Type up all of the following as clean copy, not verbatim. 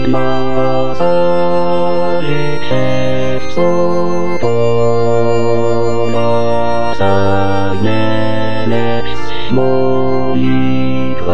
まされてそぼまさねねもいか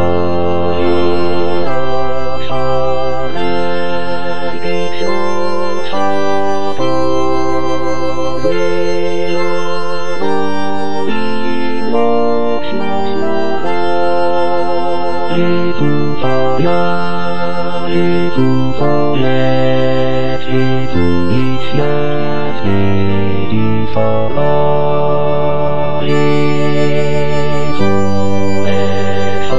されびしょさぼねらぼいのしのがいくはやいくこれしくいしやせりさまいそれさ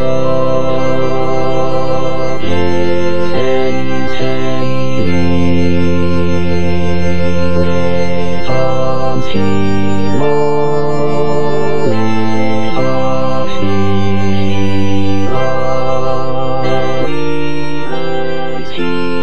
えせいせいねさんしろねはしらいし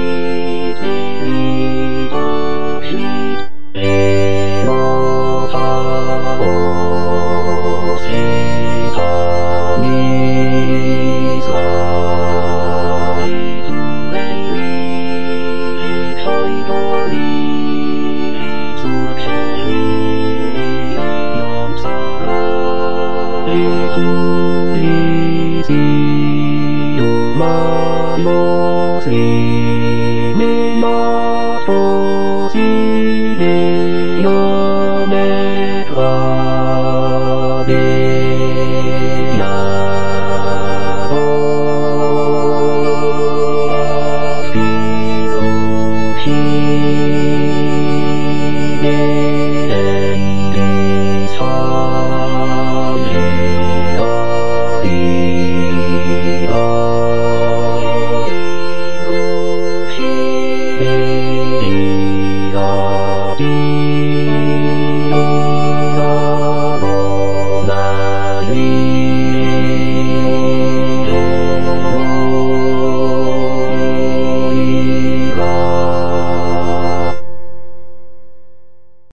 りとしえのかおせたみさいつめりさいどりつけりやんさらいくいしよまのしみなとしれよめかべやぼらしろしれんりさめあいあいろしれりあり